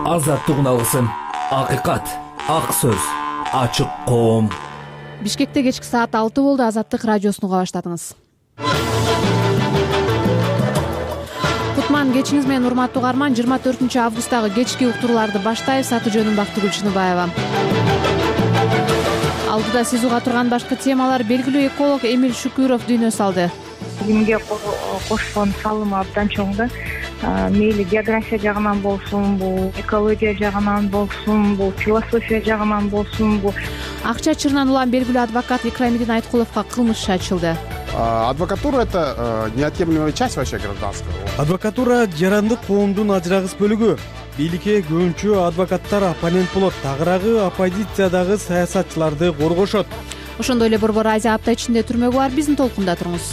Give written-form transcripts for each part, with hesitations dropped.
азаттык алсын. Акыйкат, ак сөз, ачык коом. Бишкекте кечки саат 6 болду. Азаттык радиосуну уга баштадыңыз. Кутман кечиңиз менен урматтуу угарман. 24 августтагы кечки уктурууларды баштайбыз. Аты жөнүм Бактыгүл Чыныбаева. Алдыда сиз уга турган башкы темалар: белгилүү эколог Эмиль Шүкүров дүйнө салды. Илимге кошкон салымы абдан чоң да. Мейли география жагынан болсун, бул экология жагынан болсун, бул философия жагынан болсун, бул Акча чырынан улам белгилүү адвокат Икрамидин Айткуловго кылмыш ачылды. Адвокатура — это неотъемлемая часть вообще гражданского. Адвокатура жарандык коомдун ажырагыс бөлүгү. Бийликке көбүнчө адвокаттар оппонент болот, тагыраагы оппозициядагы саясатчыларды коргошот. Ошондой эле Борбор Азия апта ичинде түрмөгү бар. Биздин толкунда туруңуз.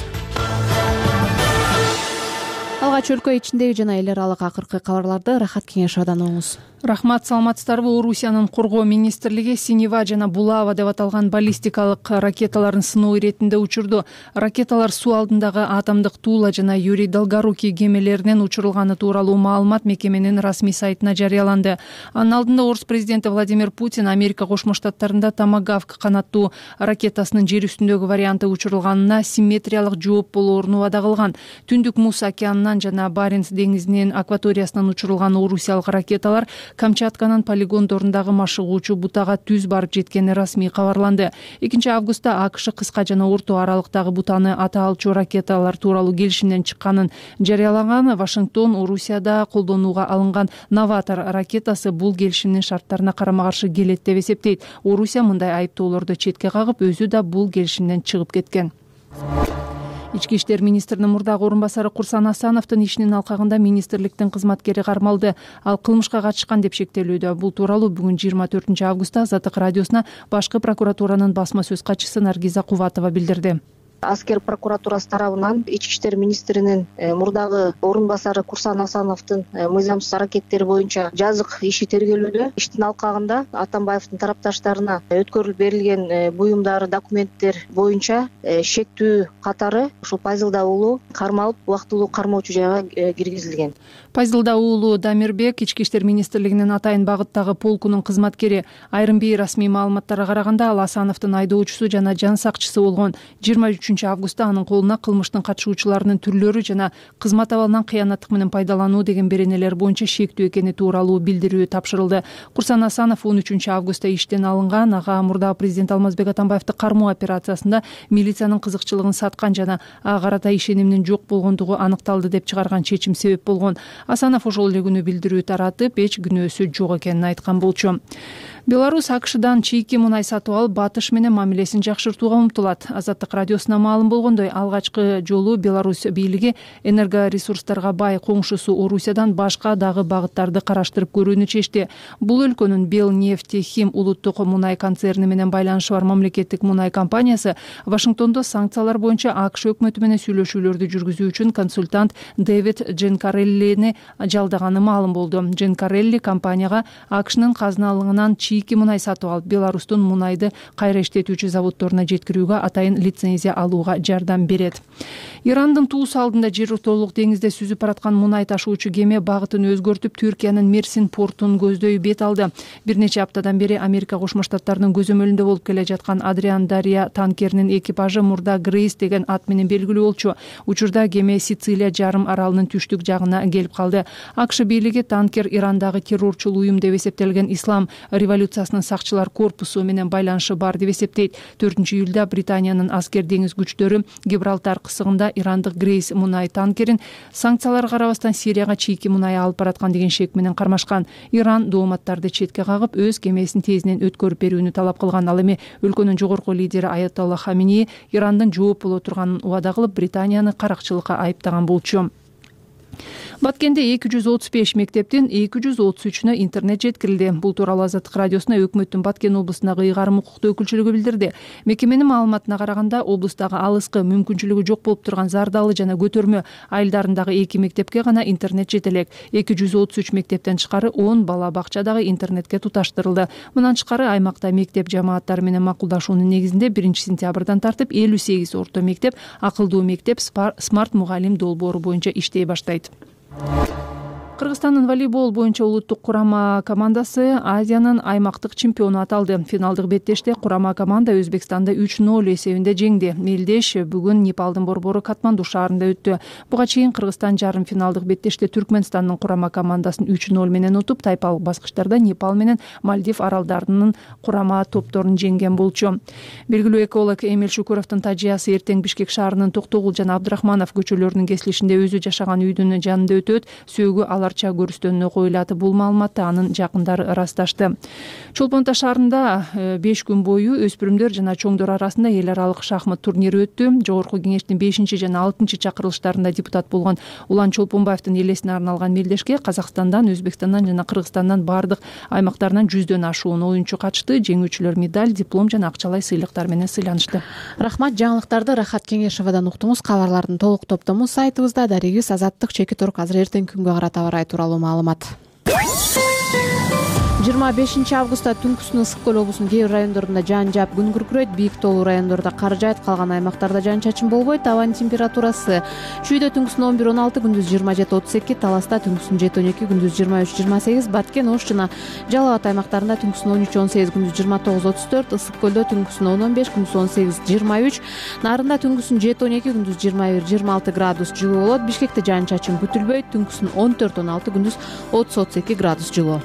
Алгач өлкө ичиндеги жана эл аралык акыркы кабарларды Рахат Кеңешовдон угуңуз. Рахмат, саламатсыздарбы? Орусиянын коргоо министрлиги Синева жана Булава деп аталган баллистикалык ракеталарын сыноо иретинде учурду. Ракеталар суу алдындагы атомдук Тула жана Юрий Долгорукий кемелеринен учурулганы тууралуу маалымат мекеменин расмий сайтына жарыяланды. Анын алдында орус президенти Владимир Путин Америка Кошмо Штаттарында Томагавк канаттуу ракетасынын жер үстүндөгү варианты учурулганына симметриялык жооп болоорун убада кылган. Түндүк Муз океанынан жана Баренц деңизинин акваториясынан учурулган орусиялык ракеталар Камчатканын полигондорундагы машыгуучу бутага түз барып жеткени расмий кабарланды. 2 августта АКШ кыска жана орто аралыктагы бутаны ата алчу ракеталар тууралуу келишимден чыкканын жарыялаган. Вашингтон Орусияда колдонууга алынган Новатор ракетасы бул келишимдин шарттарына карама-каршы келет деп эсептейт. Орусия мындай айыптоолорду четке кагып, өзү да бул келишимден чыгып кеткен. Ички иштер министринин мурдагы орун басары Курсан Асановдун ишинин алкагында министрликтин кызматкери кармалды. Ал кылмышка катышкан деп шектелүүдө. Бул тууралуу бүгүн 24 августта Азаттык радиосуна башкы прокуратуранын басма сөз катчысы Наргиза Кубатова билдирди. Аскер прокуратурасы тарабынан ички иштер министринин мурдагы орун басары Курсан Асановдун мыйзамсыз аракеттери боюнча жазык иши тергелүүдө. Иштин алкагында Атамбаевдин тарапташтарына өткөрүлүп берилген буюмдар, документтер боюнча шектүү катары ушул Пайзылда уулу кармалып, убактылуу кармоочу жайга киргизилген. Пайзылда уулу Дамирбек ички иштер министрлигинин атайын багыттагы полкунун кызматкери. Айрым бейрасмий маалыматтарга караганда ал Асановдун айдоочусу жана жан сакчысы болгон. 23 августта анын колуна кылмыштын катышуучуларынын түрлөрү жана кызмат абалынан кыянаттык менен пайдалануу деген беренелер боюнча шектүү экени тууралуу билдирүү тапшырылды. Курсан Асанов 13 августта иштен алынган. Ага мурдагы президент Алмазбек Атамбаевди кармоо операциясында милициянын кызыкчылыгын саткан жана ага карата ишенимдин жок болгондугу аныкталды деп чыгарган чечим себеп болгон. Асанов ошол эле күнү билдирүү таратып, эч күнөөсү жок экенин айткан болчу. Беларусь АКШдан чийки мунай сатып алып, батыш менен мамилесин жакшыртууга умтулат. Азаттык радиосуна маалым болгондой, алгачкы жолу Беларусь бийлиги энергоресурстарга бай коңшусу Орусиядан башка дагы багыттарды караштырып көрүүнү чечти. Бул өлкөнүн Белнефтехим улуттук мунай концерни менен байланышы бар мамлекеттик мунай компаниясы Вашингтондо санкциялар боюнча АКШ өкмөтү менен сүйлөшүүлөрдү жүргүзүү үчүн консультант Дэвид Дженкареллини жалдаганы маалым болду. Дженкарелли компанияга АКШнын казыналыгынан чийки мунай сатып алып, Беларустун мунайды кайра иштетүүчү заводдоруна жеткирүүгө атайын лицензия алууга жардам берет. Ирандын туус алдында жер ортолук деңизде сүзүп бараткан мунай ташуучу кеме багытын өзгөртүп Түркиянын Мерсин портун көздөй бет алды. Бир нече аптадан бери Америка Кошмо Штаттарынын көзөмөлүндө болуп келе жаткан Адриан Дарья танкеринин экипажы мурда Грейс деген ат менен белгилүү болчу. Учурда кеме Сицилия жарым аралынын түштүк жагына келип калды. АКШ бийлиги танкер Ирандагы террорчул уюм деп эсептелген Ислам революциясынын сакчылар корпусу менен байланышы бар деп эсептейт. 4-июлда Британиянын аскер деңиз күчтөрү Гибралтар кысыгында ирандык Грейс мунай танкерин санкцияларга карабастан Сирияга чийки мунай алып бараткан деген шек менен кармашкан. Иран дооматтарды четке кагып, өз кемесин тезинен өткөрүп берүүнү талап кылган. Ал эми өлкөнүн жогорку лидери Аятолла Хаминеи Ирандын жооп боло турганын убада кылып, Британияны каракчылыкка айыптаган болчу. Баткенде 235 мектептин 233-нө интернет жеткирилди. Бул тууралуу Азаттык радиосуна өкмөттүн Баткен облусундагы ыйгарым укуктуу өкүлчүлүгү билдирди. Мекеменин маалыматына караганда, облустагы алыскы мүмкүнчүлүгү жок болуп турган Зардалы жана Көтөрмө айылдарындагы 2 мектепке гана интернет жете элек. 233 мектептен тышкары 10 бала бакча дагы интернетке туташтырылды. Мындан тышкары аймакта мектеп жамааттары менен макулдашуунун негизинде 1-сентябрдан тартып 58 орто мектеп, акылдуу мектеп, смарт мугалим долбоору боюнча иштей баштайт. Кыргызстандын волейбол боюнча улуттук курама командасы Азиянын аймактык чемпиону аталды. Финалдык беттеште курама команда Өзбекстанды 3-0 эсебинде жеңди. Мелдеш бүгүн Непалдын борбору Катманду шаарында өттү. Буга чейин Кыргызстан жарым финалдык беттеште Түркмөнстандын курама командасын 3-0 менен утуп, тайпалык баскычтарда Непал менен Мальдив аралдарынын курама топторун жеңген болчу. Белгилүү эколог Эмиль Шукуровдун тажыясы эртең Бишкек шаарынын Токтогул жана Абдрахманов көчөлөрүнүн кесилишинде өзү жашаган үйдүн жанында өтөт. Сөөгү аларча көрүстөнүнө коюлат. Бул маалыматты анын жакындары ырасташты. Чолпон Таш шаарында 5 күн бою өспүрүмдөр жана чоңдор арасында эл аралык шахмат турнири өттү. Жогорку кеңештин 5 жана 6 чакырылыштарында депутат болгон Улан Чолпонбаевдин элесине арналган мелдешке Казакстандан, Өзбекстандан жана Кыргызстандан бардык аймактарынан 100дөн ашуун оюнчу катышты. Жеңүүчүлөр медаль, диплом жана акчалай сыйлыктар менен сыйланышты. Рахмат. Жаңылыктарды Рахат Кеңешовадан уктуңуз. Кабарлардын толук топтому сайтыбызда. Дарегиз Азаттык чеки турук. Азыр эртең күнгө карата аба ырайы тууралуу маалымат. 25 августта түнкүсүн Ысык көл облусунун кээ бир райондорунда жаан жаап күн күркүрөйт. Бийик тоолуу райондордо кар жаайт, калган аймактарда жаан чачын болбойт. Абанын температурасы Чүйдө түнкүсүн 11-16, күндүз 27-32, Таласта түнкүсүн 7-12, күндүз 23-28, Баткен, Ош жана Жалал Абад аймактарында түнкүсүн 13-18, күндүз 29-34, Ысык көлдө түнкүсүн 10-15, күндүз 18-23, Нарында түнкүсүн 7-12, күндүз 21-26 градус жылуу болот. Бишкекте жаан чачын күтүлбөйт, түнкүсүн 14-16, күндүз 30-32 градус жылуу.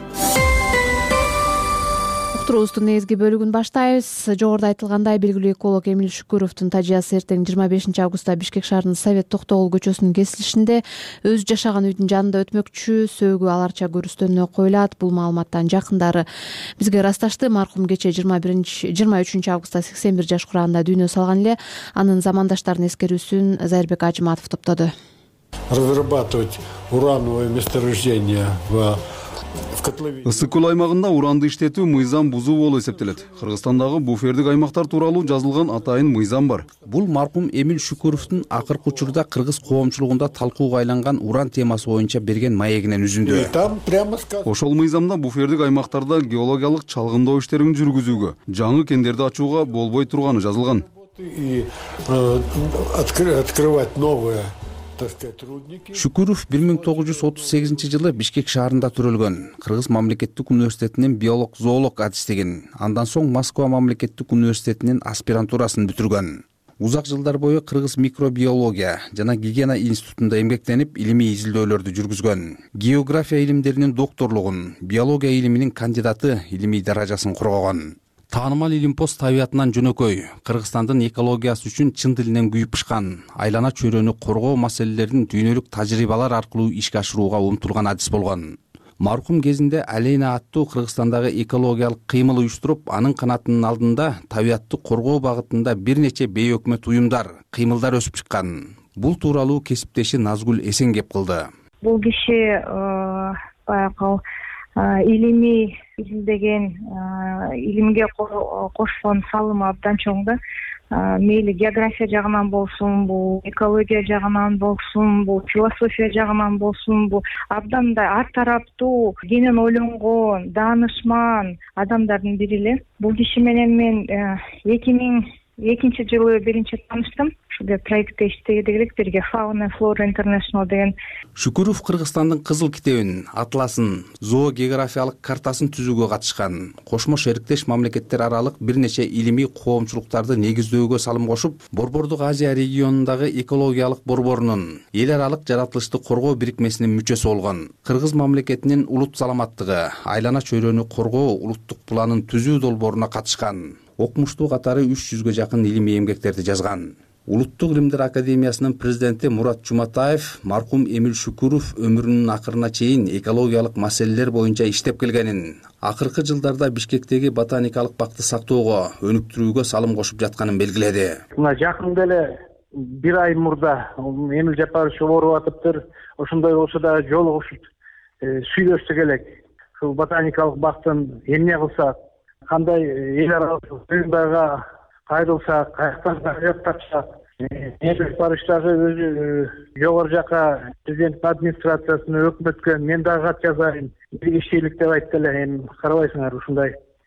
Уктуруубуздун негизги бөлүгүн баштайбыз. Жогоруда айтылгандай, белгилүү эколог Эмиль Шукуровдун тажыясы эртең 25 августта Бишкек шаарынын Совет Токтогул көчөсүнүн кесилишинде өзү жашаган үйдүн жанында өтмөкчү. Сөөгү аларча көрүстөнүнө коюлат. Бул маалыматтан жакындары бизге ырасташты. Маркум кече 23 августта 81 жаш курагында дүйнө салган эле. Анын замандаштарынын эскерүүсүн Зайырбек Ажыматов топтоду. Разрабатывать урановое месторождение Ысык көл аймагында уранды иштетүү мыйзам бузуу болуп эсептелет. Кыргызстандагы буфердик аймактар тууралуу жазылган атайын мыйзам бар. Бул маркум Эмиль Шукуровдун акыркы учурда кыргыз коомчулугунда талкууга айланган уран темасы боюнча берген маегинен үзүндү. Ошол мыйзамда буфердик аймактарда геологиялык чалгындоо иштерин жүргүзүүгө, жаңы кендерди ачууга болбой турганы жазылган. Открывать новые. Шукуров 1938 жылы Бишкек шаарында төрөлгөн. Кыргыз мамлекеттик университетинин биолог-зоолог адистигин, андан соң Москва мамлекеттик университетинин аспирантурасын бүтүргөн. Узак жылдар бою кыргыз микробиология жана гигиена институтунда эмгектенип, илимий изилдөөлөрдү жүргүзгөн. География илимдеринин докторлугун, биология илиминин кандидаты илимий даражасын коргогон. Таанымал илимпоз табиятынан жөнөкөй, Кыргызстандын экологиясы үчүн чын дилинен күйүп бышкан, айлана чөйрөнү коргоо маселелерин дүйнөлүк тажрыйбалар аркылуу ишке ашырууга умтулган адис болгон. Маркум кезинде Алейна аттуу Кыргызстандагы экологиялык кыймыл уюштуруп, анын канатынын алдында табиятты коргоо багытында бир нече бейөкмөт уюмдар, кыймылдар өсүп чыккан. Бул тууралуу кесиптеши Назгүл Эсен кеп кылды. Бул киши баягы илимий изилдеген, илимге кошкон салымы абдан чоң да. Мейли география жагынан болсун, бул экология жагынан болсун, бул философия жагынан болсун, бул абдан да ар тараптуу, кенен ойлонгон, даанышман адамдардын бири эле. Бул киши менен мен 2002 жылы биринчи тааныштым. Ушул проектте иштеди элек, бирге Fauna Flora International деген. Шукуров Кыргызстандын кызыл китебин, атласын, зоогеографиялык картасын түзүүгө катышкан. Кошмо шериктеш мамлекеттер аралык бир нече илимий коомчулуктарды негиздөөгө салым кошуп, Борбордук Азия регионундагы экологиялык борборунун эл аралык жаратылышты коргоо бирикмесинин мүчөсү болгон. Кыргыз мамлекетинин улут саламаттыгы, айлана чөйрөнү коргоо улуттук планын түзүү долбооруна катышкан. Окумуштуу катары 300гө жакын илимий эмгектерди жазган. Улуттук илимдер академиясынын президенти Мурат Жуматаев маркум Эмиль Шукуров өмүрүнүн акырына чейин экологиялык маселелер боюнча иштеп келгенин, акыркы жылдарда Бишкектеги ботаникалык бакты сактоого, өнүктүрүүгө салым кошуп жатканын белгиледи. Мына жакында эле бир ай мурда Эмиль Жапарович ооруп атыптыр. Ошондой болсо да жолугушуп сүйлөшсөк элек. Ушул ботаникалык бактын эмне кылсак, кандай эл аралык уюмдарга кайрылсак, каяктан каяк тапсак, Эмиль Барыштагы өзү жогору жака президенттин администрациясына өкмөткө мен дагы кат жазайын, биргичилик деп айтты эле. Эми карабайсыңар ушундай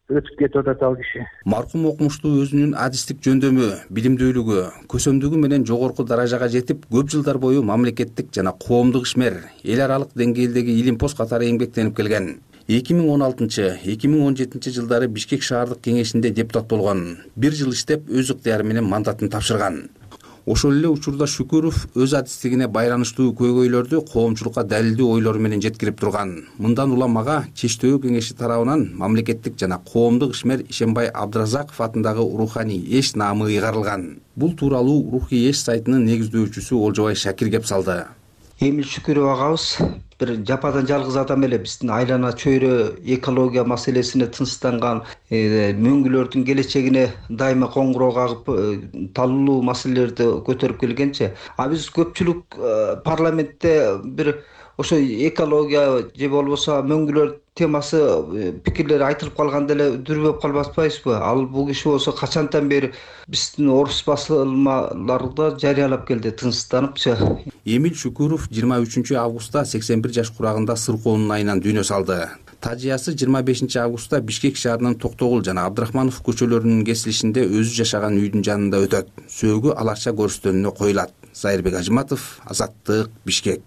өтүп кетип атат ал киши. Маркум окумуштуу өзүнүн адистик жөндөмү, билимдүүлүгү, көсөмдүгү менен жогорку даражага жетип, көп жылдар бою мамлекеттик жана коомдук ишмер, эл аралык деңгээлдеги илимпоз катары эмгектенип келген. 2016-2017 жылдары Бишкек шаардык кеңешинде депутат болгон. 1 жыл иштеп, өз ыктыяры менен мандатын тапшырган. Ошол эле учурда Шүкүров өз адистигине байланыштуу көйгөйлөрдү коомчулукка далилдүү ойлору менен жеткирип турган. Мындан улам ага Чечтөө кеңеши тарабынан мамлекеттик жана коомдук ишмер Ишенбай Абдыразаков атындагы Руханий эш наамы ыйгарылган. Бул тууралуу Рухи эш сайтынын негиздөөчүсү Олжобай Шакир кеп салды. Эмил Шүкүров агабыз бир жападан жалгыз адам эле биздин айлана чөйрө экология маселесине тынчтанган, мөңгүлөрдүн келечегине дайыма коңгуроо кагып, талуулуу маселелерди көтөрүп келгенче, биз көпчүлүк парламентте бир ошо экология же болбосо мөңгүлөр темасы пикирлери айтылып калганда эле дүрбөп калбаспайбызбы? Ал бул киши болсо качантан бери биздин орус басылмаларда жарыялап келди, тынчтаныпчы. Эмил Шүкүров 23 августта 81 жаш курагында сыркоонун айынан дүйнө салды. Тажиясы 25 августта Бишкек шаарынын Токтогул жана Абдрахманов көчөлөрүнүн кесилишинде өзү жашаган үйдүн жанында өтөт. Сөөгү аларча көрүстөнүнө коюлат. Зайырбек Ажыматов, Азаттык, Бишкек.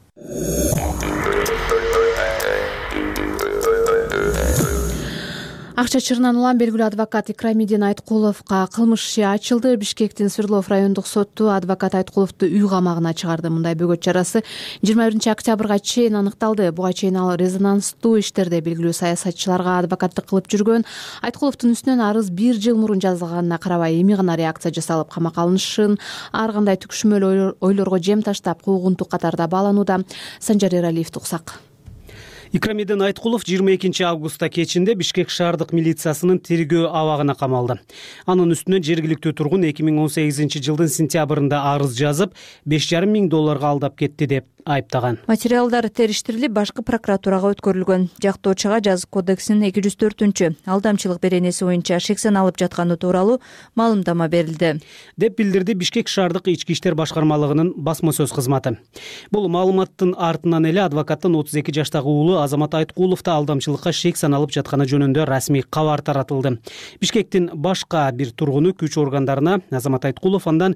Акча чырынан улам белгилүү адвокат Икрамидин Айткуловго кылмыш иши ачылды. Бишкектин Свердлов райондук соту адвокат Айткуловду үй камагына чыгарды. Мындай бөгөт чарасы 21 октябрга чейин аныкталды. Буга чейин ал резонанстуу иштерде белгилүү саясатчыларга адвокаттык кылып жүргөн. Айткуловдун үстүнөн арыз 1 жыл мурун жазылганына карабай эми гана реакция жасалып, камакка алынышын ар кандай түкүшмөлүү ойлорго жем таштап, куугунтук катарда бааланууда. Санжар Эралиевди уксак. Икрамидин Айткулов 22 августта кечинде Бишкек шаардык милициясынын тергөө абагына камалды. Анын үстүнөн жергиликтүү тургун 2018 жылдын сентябрында арыз жазып, $5,5 миң алдап кетти деп айыптаган. Материалдар териштирилип, башкы прокуратурага өткөрүлгөн. Жактоочуга жазык кодексинин 204 алдамчылык беренеси боюнча шексен алып жатканы тууралуу маалымдама берилди, деп билдирди Бишкек шаардык ички иштер башкармалыгынын басма сөз кызматы. Бул маалыматтын артынан эле адвокаттын 32 жаштагы уулу Азамат Айткуловду алдамчылыкка шексен алып жатканы жөнүндө расмий кабар таратылды. Бишкектин башка бир тургуну күч органдарына Азамат Айткулов андан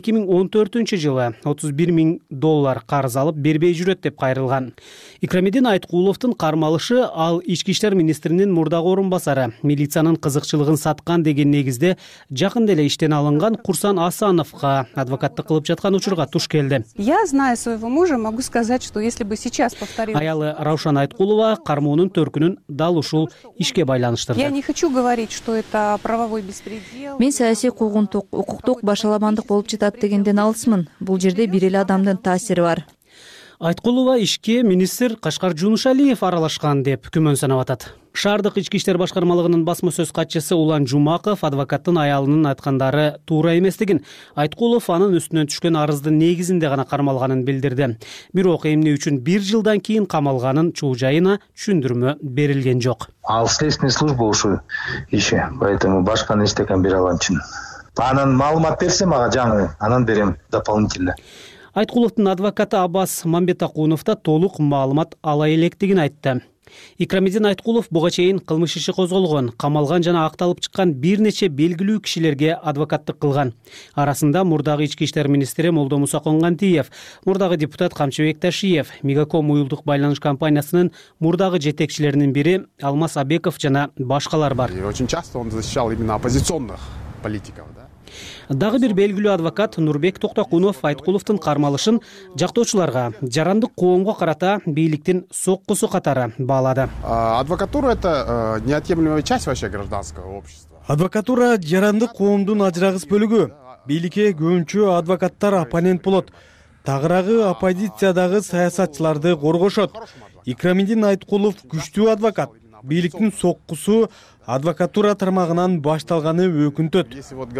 2014 жылы $31 миң карыз алып бербей жүрөт деп кайрылган. Икрамидин Айткуловдун кармалышы ал ички иштер министринин мурдагы орун басары, милициянын кызыкчылыгын саткан деген негизде жакында эле иштен алынган Курсан Асановго адвокаттык кылып жаткан учурга туш келди. Я, зная своего мужа, могу сказать, что если бы сейчас повторил... Аялы Раушан Айткулова кармоонун төркүнүн дал ушул ишке байланыштырды. Я не хочу говорить, что это правовой беспредел. Мен саясий куугунтук, укуктук башаламандык болуп жатат дегенден алысмын. Бул жерде бир эле адамдын таасири бар. Айткулова ишке министр Кашкар Жунушалиев аралашкан деп күмөн санап атат. Шаардык ички иштер башкармалыгынын басма сөз катчысы Улан Жумаков адвокаттын аялынын айткандары туура эместигин, Айткулов анын үстүнөн түшкөн арыздын негизинде гана кармалганын билдирди. Бирок эмне үчүн 1 жылдан кийин камалганын чуу жайына түшүндүрмө берилген жок. Ал следственный служба ушул иши, поэтому башканы эчтекен бере аламчын. Анан маалымат берсе мага жаңы, анан берем дополнительно. Айткуловдун адвокаты Аббас Мамбетакунов да толук маалымат ала электигин айтты. Икрамидин Айткулов буга чейин кылмыш иши козголгон, камалган жана акталып чыккан бир нече белгилүү кишилерге адвокаттык кылган. Арасында мурдагы ички иштер министри Молдомуса Конгантиев, мурдагы депутат Камчыбек Ташиев, Мегаком уюлдук байланыш компаниясынын мурдагы жетекчилеринин бири Алмаз Абеков жана башкалар бар. Очень часто он защищал именно оппозиционных политиков, да? Дагы бир белгилүү адвокат Нурбек Токтокунов Айткуловдун кармалышын жактоочуларга, жарандык коомго карата бийликтин соккусу катары баалады. Адвокатура — это неотъемлемая часть вообще гражданского общества. Адвокатура жарандык коомдун ажырагыс бөлүгү. Бийликке көбүнчө адвокаттар оппонент болот. Тагыраагы оппозициядагы саясатчыларды коргошот. Икрамидин Айткулов күчтүү адвокат. Бийликтин соккусу адвокатура тармагынан башталганы өкүнтөт.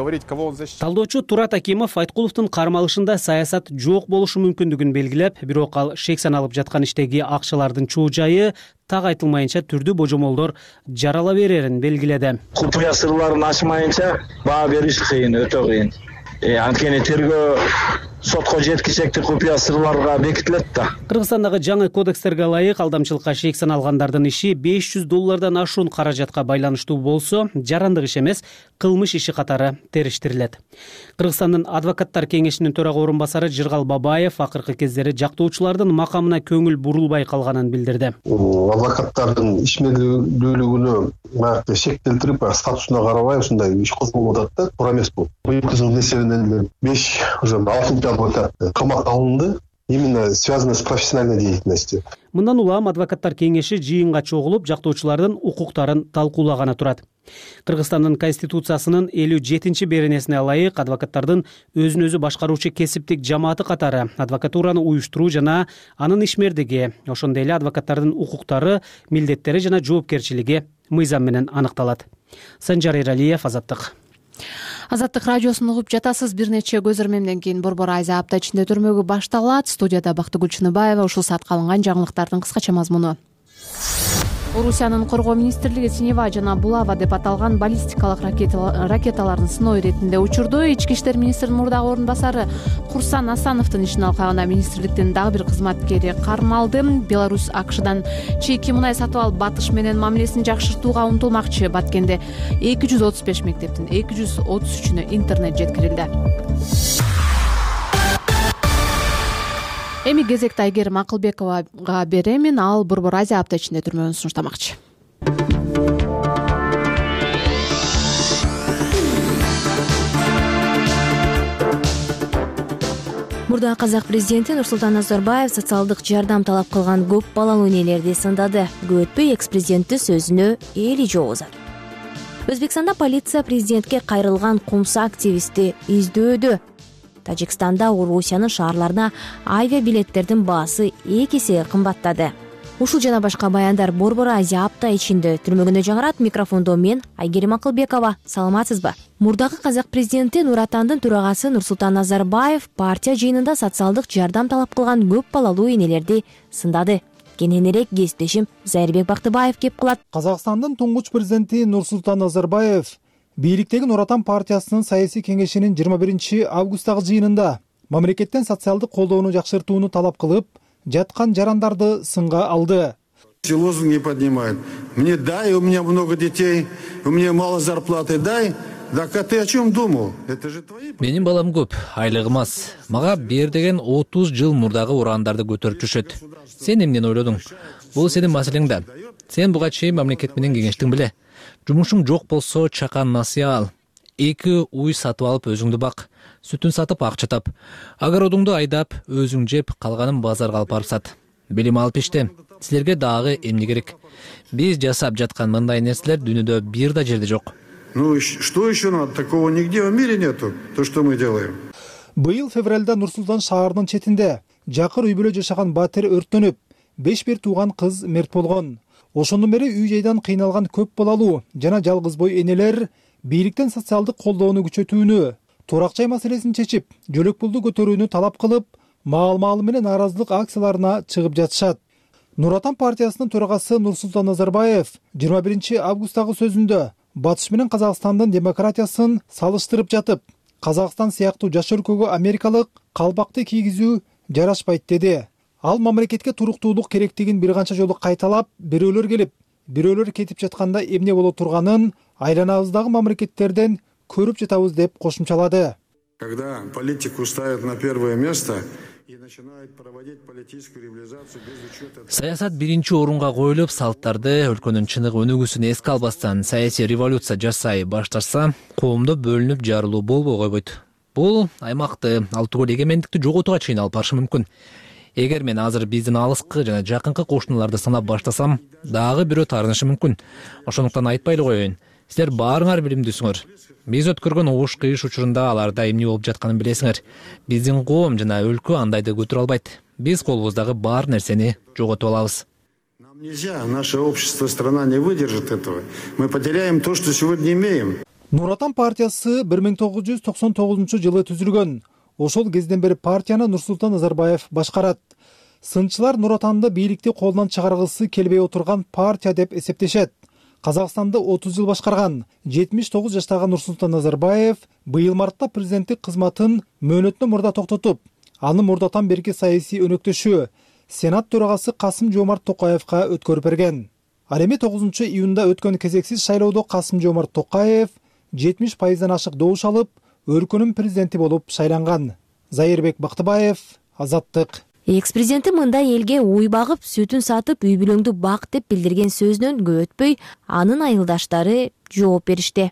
Талдоочу Турат Акимов Айткуловдун кармалышында саясат жок болушу мүмкүндүгүн белгилеп, бирок ал шексен алып жаткан иштеги акчалардын чуу жайы так айтылмайынча түрдүү божомолдор жарала берерин белгиледи. Купуя сырларын ачмайынча баа бериш кыйын, өтө кыйын. Анткени тергөө сотко жеткичектик купуя сырларга бекитилет да. Кыргызстандагы жаңы кодекстерге ылайык алдамчылыкка шек саналгандардын иши $500 ашуун каражатка байланыштуу болсо, жарандык иш эмес, кылмыш иши катары териштирилет. Кыргызстандын адвокаттар кеңешинин төрага орун басары Жыргал Бабаев акыркы кездери жактоочулардын макамына көңүл бурулбай калганын билдирди. Адвокаттардын ишмердүүлүгүнө шектелтирип, статусуна карабай ушундай иш козголуп атат да, туура эмес бул. Быйылкы жылдын эсебинен 5 уже 6 адвокат камакка алынды. Именно связано с профессиональной деятельностью. Мындан улам адвокаттар кеңеши жыйынга чогулуп, жактоочулардын укуктарын талкуулаганы турат. Кыргызстандын Конституциясынын 57-беренесине ылайык адвокаттардын өзүн өзү башкаруучу кесиптик жамааты катары адвокатураны уюштуруу жана анын ишмердиги, ошондой эле адвокаттардын укуктары, милдеттери жана жоопкерчилиги мыйзам менен аныкталат. Санжар Эралиев, Азаттык. Азаттык радиосун угуп жатасыз. Бир нече көз ирмемден кийин Борбор Айза апта ичинде түрмөгү башталат. Студияда Бактыгүл Чыныбаева. Ушул саатка алынган жаңылыктардын кыскача мазмуну. Орусиянын коргоо министрлиги Синева жана Булава деп аталган баллистикалык ракеталардын сыноо иретинде учурду. Ички иштер министринин мурдагы орун басары Курсан Асановдун ишин алкагына министрликтин дагы бир кызматкери кармалды. Беларусь АКШдан чийки мунай сатып алып батыш менен мамилесин жакшыртууга умтулмакчы. Баткенде 235 мектептин 233-үнө интернет жеткирилди. Эми кезекти Айгерим Акылбековага беремин. Ал Борбор Азия апта ичинде түрмөгүн сунуштамакчы. Мурда казак президенти Нурсултан Назарбаев социалдык жардам талап кылган көп балалуу энелерди сындады. Көп өтпөй экс-президенттин сөзүнө эли жоозат. Өзбекстанда полиция президентке кайрылган кумса активистти издөөдө. Тажикстанда Орусиянын шаарларына авиабилеттердин баасы 2 эсе кымбаттады. Ушул жана башка баяндар Борбор Азия апта ичинде түрмөгүндө жаңырат. Микрофондо мен Айгерим Акылбекова. Саламатсызбы? Мурдагы казак президенти Нур Атандын төрагасы Нурсултан Назарбаев партия жыйынында социалдык жардам талап кылган көп балалуу энелерди сындады. Кененирээк кесиптешим Зайырбек Бактыбаев кеп кылат. Казакстандын туңгуч президенти Нурсултан Назарбаев бийликтеги Нур Атан партиясынын саясий кеңешинин 21 августтагы жыйынында мамлекеттен социалдык колдоону жакшыртууну талап кылып, жаткан жарандарды сынга алды. Лозунги поднимают. Мне дай, у меня много детей, у меня мало зарплаты, дай. Да ты о чем думал? Это же твои... Менин балам көп, айлыгым аз. Мага бер деген 30 жыл мурдагы урандарды көтөрүп жүрүшөт. Сен эмнени ойлодуң? Бул сенин маселең да. Сен буга чейин мамлекет менен кеңештиң беле. Жумушуң жок болсо чакан насыя ал. 2 уй сатып алып өзүңдү бак. Сүтүн сатып акча тап. Огородуңду айдап, өзүң жеп, калганын базарга алып барып сат. Билим алып иште. Силерге дагы эмне керек? Биз жасап жаткан мындай нерселер дүйнөдө бир да жерде жок. Ну что еще надо? Такого нигде в мире нету. То, что мы делаем. Быйыл февралда Нур-Султан шаарынын четинде жакыр үй бүлө жашаган батир өрттөнүп, 5 бир тууган кыз мерт болгон. Ошондон бери үй жайдан кыйналган көп балалуу жана жалгыз бой энелер бийликтен социалдык колдоону күчөтүүнү, турак жай маселесин чечип, жөлөк пулду көтөрүүнү талап кылып, маал-маалы менен нааразылык акцияларына чыгып жатышат. Нур Атан партиясынын төрагасы Нурсултан Назарбаев 21 августтагы сөзүндө Батыш менен Казакстандын демократиясын салыштырып жатып, Казакстан сыяктуу жаш өлкөгө америкалык калбакты кийгизүү жарашпайт деди. Ал мамлекетке туруктуулук керектигин бир канча жолу кайталап, бирөөлөр келип, бирөөлөр кетип жатканда эмне боло турганын айланабыздагы мамлекеттерден көрүп жатабыз деп кошумчалады. Когда политику ставят на первое место и начинают проводить политическую реализацию без учета... Саясат биринчи орунга коюлуп, салттарды, өлкөнүн чыныгы өнүгүүсүн эске албастан саясий революция жасай башташса, коомдо бөлүнүп жарылуу болбой койбойт. Бул аймакты, ал түгөл эгемендикти жоготууга чейин алып барышы мүмкүн. Эгер мен азыр биздин алыскы жана жакынкы кошуналарды санап баштасам, дагы бирөө таарынышы мүмкүн. Ошондуктан айтпай эле коеюн. Силер баарыңар билимдүүсүңөр. Биз өткөргөн оош кыйыш учурунда аларда эмне болуп жатканын билесиңер. Биздин коом жана өлкө андайды көтөрө албайт. Биз колубуздагы бар нерсени жоготуп алабыз. Нам нельзя, наше общество, страна не выдержит этого. Мы потеряем то, что сегодня имеем. Нур Атан партиясы 1999-жылы түзүлгөн. Ошол кезден бери партияны Нурсултан Назарбаев башкарат. Сынчылар Нур Атанды бийликти колунан чыгаргысы келбей отурган партия деп эсептешет. Казакстанды 30 жыл башкарган 79 жаштагы Нурсултан Назарбаев быйыл мартта президенттик кызматын мөөнөтүнөн мурда токтотуп, аны мурдатан берки саясий өнөктөшү Сенат төрагасы Касым-Жомарт Токаевга өткөрүп берген. Ал эми 9 июнда өткөн кезексиз шайлоодо Касым-Жомарт Токаев 70%дан ашык добуш алып, өлкөнүн президенти болуп шайланган. Зайырбек Бактыбаев, Азаттык. Экс-президенти мындай элге уй багып, сүтүн сатып, үй бүлөңдү бак деп билдирген сөзүнөн көп өтпөй, анын айылдаштары жооп беришти.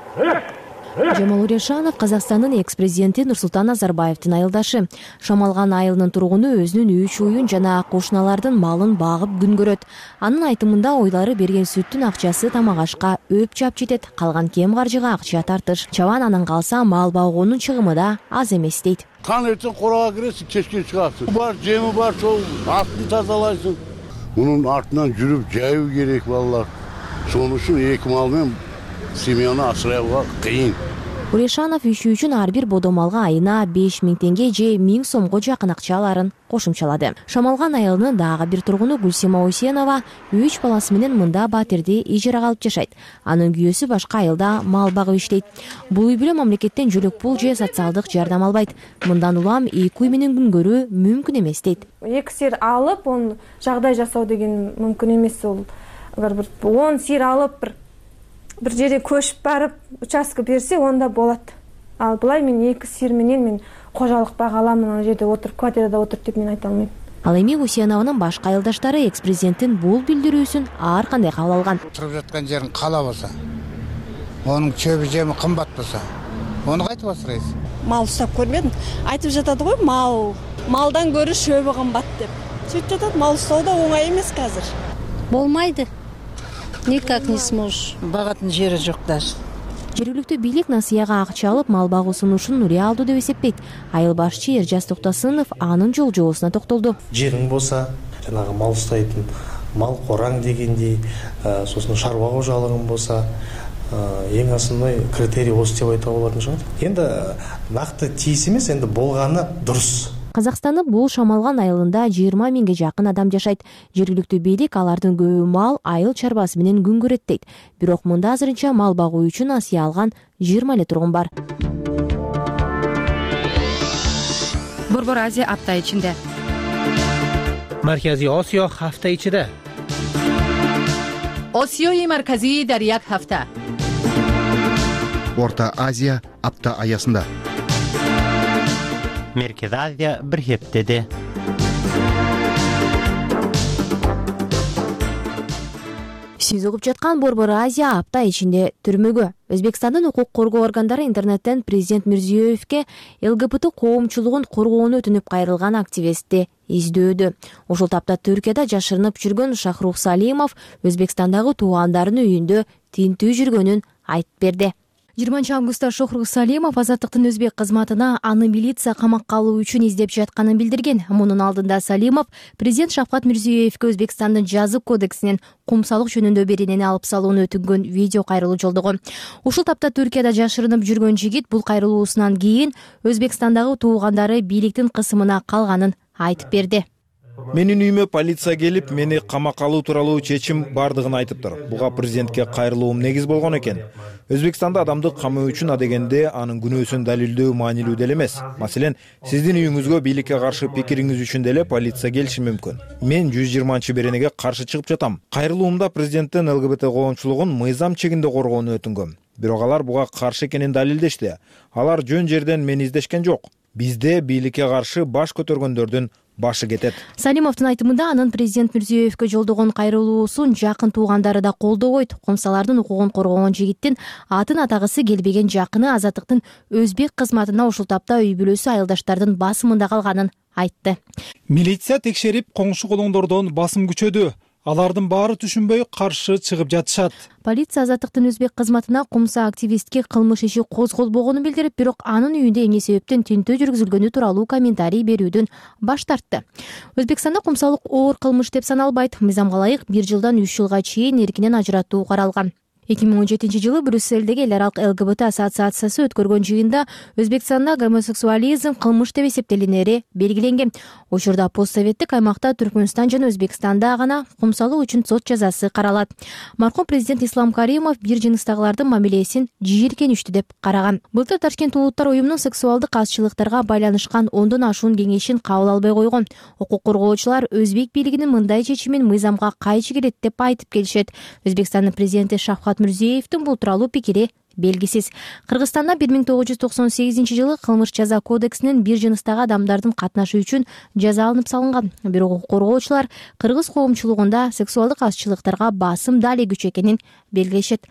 Жамал Урешанов Казакстандын экс-президенти Нурсултан Назарбаевдин айылдашы. Шамалган айылынын тургуну өзүнүн үч уюн жана кошуналардын малын багып күн көрөт. Анын айтымында ойлары берген сүттүн акчасы тамак ашка өп чап жетет, калган кем каржыга акча тартыш. Чабан анан калса мал багуунун чыгымы да аз эмес дейт. Таңертең қораға кіресің, кешке шығасың. Бар, жемі бар, сол астын тазалайсың. Мұның артынан жүріп жаю керек балалар. Соның үшін 2 малмен семьяны асырауға қиын. Урешанов үйшүү үчүн ар бир бодо малга айына 5000 теңге же 1000 сомго жакын акча аларын кошумчалады. Шамалган айылынын дагы бир тургуну Гүлсема Ойсенова 3 баласы менен мында батирди ижарага алып жашайт. Анын күйөөсү башка айылда мал багып иштейт. Бул үй бүлө мамлекеттен жөлөк пул же социалдык жардам албайт. Мындан улам 2 үй менен күн көрүү мүмкүн эмес дейт. 2 сиыр алып, оны жагдай жасоо деген мүмкүн эмес. Ол бир 10 сиыр алып бир жерге көшүп барып участка берсе, онда болот. Ал булай мен 2 сиыр менен мен кожалык бага аламын, ана жерде отуруп, квартирада отуруп деп мен айта алмайм. Ал эми Усенованын башка айылдаштары экс-президенттин бул билдирүүсүн ар кандай кабыл алган. Туруп жаткан жерин кала болсо, онун чөбү жеми кымбат болсо, оны кайтып асырайсыз? Мал ұстап көрмедім. Айтып жатады ғой, малдан көрі шөбі қымбат деп. Сөйтіп жатады, мал ұстау да оңай емес қазір. Болмайды. Никак не сможешь. Бағатын жері жоқ даже. Жергиликтүү бийлик насыяга акча алып мал багуу сунушун реалдуу деп эсептейт. Айыл башчы Эржас Токтосынов анын жолжобосуна токтолду. Жериң болса, жанагы мал устайтын мал кораң дегендей, сосын шаруа кожалыгың болса, ең основной критерий осы деп айта болатын шығар. Енді нақты тиіс емес, енді болғаны дұрыс. Казакстанда бул Шамалган айылында 20 миңге жакын адам жашайт. Жергиликтүү бийлик алардын көбү мал айыл чарбасы менен күн көрөт дейт. Бирок мында азырынча мал багуу үчүн насыя алган 20 эле тургун бар. Борбор Азия апта ичинде. Марказий Осиё ҳафта ичида. Осиёи марказӣ дар як ҳафта. Орта Азия апта аясында. Merkez Азия bir heftede. Сиз угуп жаткан Борбор Азия апта ичинде түрмөгө. Өзбекстандын укук коргоо органдары интернеттен президент Мирзиёевке ЛГБТ коомчулугун коргоону өтүнүп кайрылган активистти издөөдө. Ошол тапта Түркияда жашырынып жүргөн Шахрух Салимов Өзбекстандагы туугандарынын үйүндө тинтүү жүргөнүн айтып берди. 20 августта Шохрух Салимов Азаттыктын өзбек кызматына аны милиция камакка алуу үчүн издеп жатканын билдирген. Мунун алдында Салимов президент Шавкат Мирзиёевке Өзбекстандын жазык кодексинен кумсалык жөнүндө беренени алып салууну өтүнгөн видео кайрылуу жолдогон. Ушул тапта Түркияда жашырынып жүргөн жигит бул кайрылуусунан кийин Өзбекстандагы туугандары бийликтин кысымына калганын айтып берди. Менин үйүмө полиция келип, мени камакка алуу тууралуу чечим бардыгын айтыптыр. Буга президентке кайрылуум негиз болгон экен. Өзбекстанда адамды камоо үчүн адегенде анын күнөөсүн далилдөө маанилүү деле эмес. Маселен, сиздин үйүңүзгө бийликке каршы пикириңиз үчүн деле полиция келиши мүмкүн. Мен 120 беренеге каршы чыгып жатам. Кайрылуумда президенттин ЛГБТ коомчулугун мыйзам чегинде коргоону өтүнгөм. Бирок алар буга каршы экенин далилдешти. Алар жөн жерден мени издешкен жок. Бизде бийликке каршы баш көтөргөндөрдүн башы кетет. Салимовдун айтымында анын президент Мирзиёевке жолдогон кайрылуусун жакын туугандары да колдобойт. Комсалардын укугун коргогон жигиттин атын атагысы келбеген жакыны Азаттыктын өзбек кызматына ушул тапта үй бүлөсү айылдаштардын басымында калганын айтты. Милиция текшерип коңшу колоңдордон басым күчөдү. Алардын баары түшүнбөй каршы чыгып жатышат. Полиция Азаттыктын өзбек кызматына кумса активистке кылмыш иши козголбогонун билдирип, бирок анын үйүндө эмне себептен тинтөө жүргүзүлгөнү тууралуу комментарий берүүдөн баш тартты. Өзбекстанда кумсалык оор кылмыш деп саналбайт. Мыйзамга ылайык 1 жылдан 3 жылга чейин эркинен ажыратуу каралган. 2017-жылы Брюссельдеги эл аралык ЛГБТ ассоциациясы өткөргөн жыйында Өзбекстанда гомосексуализм кылмыш деп эсептелинери белгиленген. Учурда постсоветтик аймакта Түркмөнстан жана Өзбекстанда гана кум салуу үчүн сот жазасы каралат. Маркум президент Ислам Каримов бир жыныстагылардын мамилесин жийиркеничтүү деп караган. Былтыр Ташкент улуттар уюмунун сексуалдык азчылыктарга байланышкан 10дон ашуун кеңешин кабыл албай койгон. Укук коргоочулар өзбек бийлигинин мындай чечимин мыйзамга кайчы келет деп айтып келишет. Өзбекстандын президенти Шавкат Мирзиевдин бул тууралуу пикири белгисиз. Кыргызстанда 1998-жылы кылмыш жаза кодексинин бир жыныстагы адамдардын катнашы үчүн жаза алынып салынган. Бирок укук коргоочулар кыргыз коомчулугунда сексуалдык азчылыктарга басым дали күч экенин белгилешет.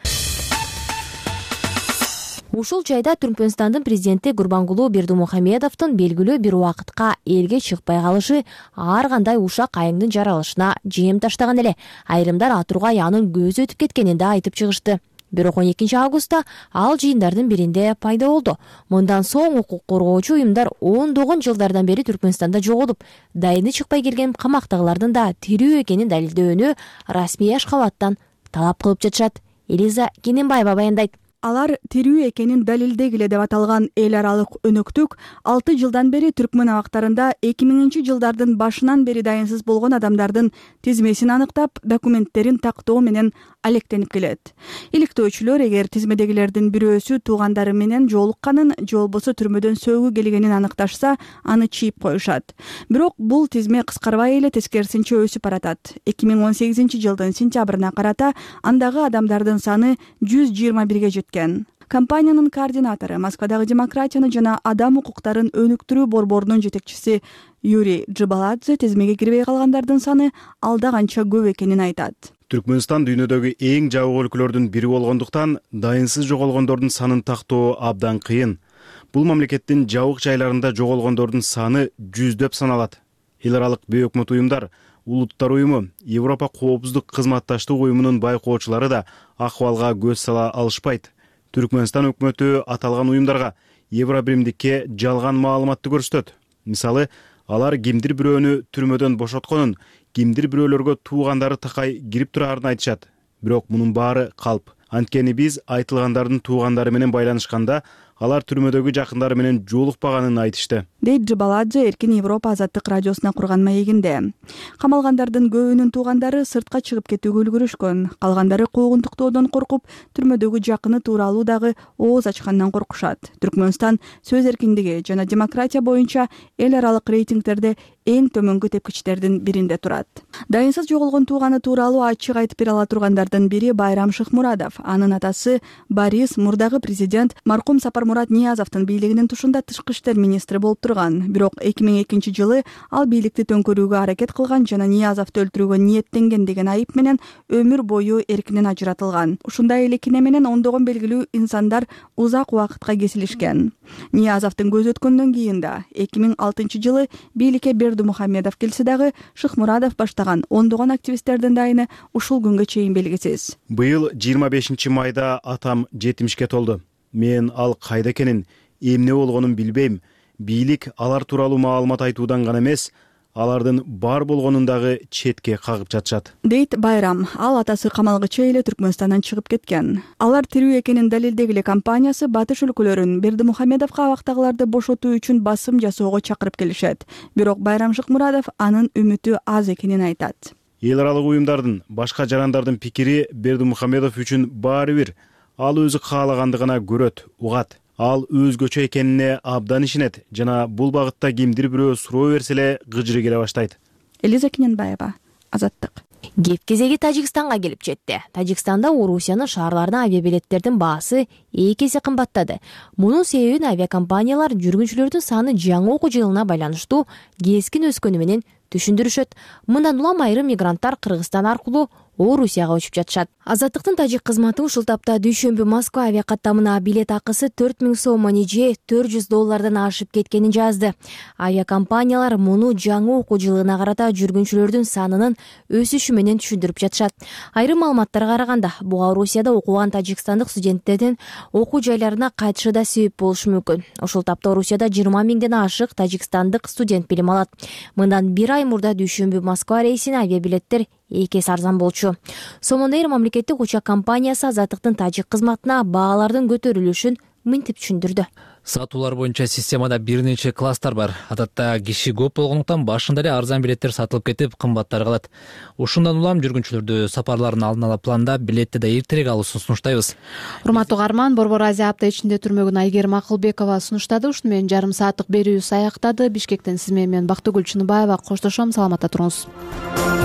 Ушул жайда Түркмөнстандын президенти Гурбангулуу Бердимухамедовдун белгилүү бир убакытка элге чыкпай калышы ар кандай ушак айыңдын жаралышына жем таштаган эле. Айрымдар Атургай анын көзү өтүп кеткенин да айтып чыгышты. Бирок 12 августта ал жыйындардын биринде пайда болду. Мындан соң укук коргоочу уюмдар ондогон жылдардан бери Түркмөнстанда жоголуп, дайыны чыкпай келген камактагылардын да тирүү экенин далилдөөнү расмий Ашхабадтан талап кылып жатышат. Элиза Кененбаева баяндайт. Алар тирүү экенин далилдегиле деп аталган эл аралык өнөктүк 6 жылдан бери Түркмөн абактарында 2000-жылдардын башынан бери дайынсыз болгон адамдардын тизмесин аныктап, документтерин тактоо менен алектенип келет. Иликтөөчүлөр эгер тизмедегилердин бирөөсү туугандары менен жолукканын же болбосо түрмөдөн сөөгү келгенин аныкташса, аны чийип коюшат. Бирок бул тизме кыскарбай эле тескерисинче өсүп баратат. 2018-жылдын сентябрына карата андагы адамдардын саны 121ге жеткен. Компаниянын координатору, Москвадагы демократияны жана адам укуктарын өнүктүрүү борборунун жетекчиси Юрий Джибаладзе тизмеге кирбей калгандардын саны алда канча көп экенин айтат. Түркмөнстан дүйнөдөгү эң жабык өлкөлөрдүн бири болгондуктан дайынсыз жоголгондордун санын тактоо абдан кыйын. Бул мамлекеттин жабык жайларында жоголгондордун саны жүздөп саналат. Эл аралык бейөкмөт уюмдар, Улуттар уюму, Европа коопсуздук кызматташтык уюмунун байкоочулары да акыбалга көз сала алышпайт. Түркмөнстан өкмөтү аталган уюмдарга Евробиримдикке жалган маалыматты көрсөтөт. Мисалы, алар кимдир бирөөнү түрмөдөн бошотконун, кимдир бирөөлөргө туугандары такай кирип турарын айтышат. Бирок мунун баары калп. Анткени биз айтылгандардын туугандары менен байланышканда, алар түрмөдөгү жакындары менен жолукпаганын айтышты. Дейт Джибаладзе Эркин Европа азаттык радиосуна курган маегинде. Камалгандардын көбүнүн туугандары сыртка чыгып кетүүгө үлгүрүшкөн. Калгандары куугунтуктоодон коркуп, түрмөдөгү жакыны тууралуу дагы ооз ачкандан коркушат. Түркмөнстан сөз эркиндиги жана демократия боюнча эл аралык рейтингтерде эң төмөнкү тепкичтердин биринде турат. Дайынсыз жоголгон тууганы тууралуу ачык айтып бере ала тургандардын бири Байрам Шыкмурадов. Анын атасы Борис мурдагы президент маркум Сапармурат Ниязовдун бийлигинин тушунда тышкы иштер министри болуп турган. Бирок 2002-жылы ал бийликти төңкөрүүгө аракет кылган жана Ниязовду өлтүрүүгө ниеттенген деген айып менен өмүр бою эркинен ажыратылган. Ушундай эле кине менен ондогон белгилүү инсандар узак убакытка кесилишкен. Ниязовдун көз өткөндөн кийин да 2006-жылы бийликке Бердимухамедов келсе дагы Шыкмурадов баштаган ондогон активисттердин дайыны ушул күнгө чейин белгисиз. Быйыл 25-майда атам 70-ке толду. Мен ал кайда экенин, эмне болгонун билбейм. Бийлик алар тууралуу маалымат айтуудан гана эмес, алардын бар болгонун дагы четке кагып жатышат. Дейт Байрам, ал атасы камалгыча эле Түркмөнстандан чыгып кеткен. Алар тирүү экенин далилдегиле компаниясы батыш өлкөлөрүн Бердимухамедовго абактагыларды бошотуу үчүн басым жасоого чакырып келишет. Бирок Байрам Шыкмурадов анын үмүтү аз экенин айтат. Эл аралык уюмдардын, башка жарандардын пикири Бердимухамедов үчүн баары бир. Ал өзү каалагандыгына көрөт, угат. Ал өзгөчө экенине абдан ишенет жана бул багытта кимдир бирөө суроо берсе эле гыжыры келе баштайт. Элиза Кененбаева, Азаттык. Кеп кезеги Тажикстанга келип жетти. Тажикстанда Орусиянын шаарларына авиабилеттердин баасы 2 эсе кымбаттады. Мунун себебин авиакомпаниялар жүргүнчүлөрдүн саны жаңы окуу жылына байланыштуу кескин өскөнү менен түшүндүрүшөт. Мындан улам айрым мигранттар Кыргызстан аркылуу Орусияга учуп жатышат. Азаттыктын тажик кызматы ушул тапта дүйшөмбү Москва авиакаттамына билет акысы 4000 сом же $400 ашып кеткенин жазды. Авиакомпаниялар муну жаңы окуу жылына карата жүргүнчүлөрдүн санынын өсүшү менен түшүндүрүп жатышат. Айрым маалыматтарга караганда, буга Орусияда окуган тажикстандык студенттердин окуу жайларына кайтышы да себеп болушу мүмкүн. Ушул тапта Орусияда 20 000ден ашык тажикстандык студент билим алат. Мындан 1 ай мурда дүйшөмбү Москва рейсине авиабилеттер 2 эсе арзан болчу. Somon Air мамлекеттик учак компаниясы Азаттыктын тажик кызматына баалардын көтөрүлүшүн мынтип түшүндүрдү. Сатуулар боюнча системада бир нече класстар бар. Адатта киши көп болгондуктан башында эле арзан билеттер сатылып кетип, кымбаттар калат. Ушундан улам жүргүнчүлөрдү сапарларын алдын ала пландап, билетти да эртерээк алуусун сунуштайбыз. Урматтуу угарман, Борбор Азия апта ичинде түрмөгүн Айгерим Акылбекова сунуштады. Ушуну менен жарым сааттык берүүбүз аяктады. Бишкектен сиз менен Бактыгүл Чыныбаева коштошом. Саламатта туруңуз.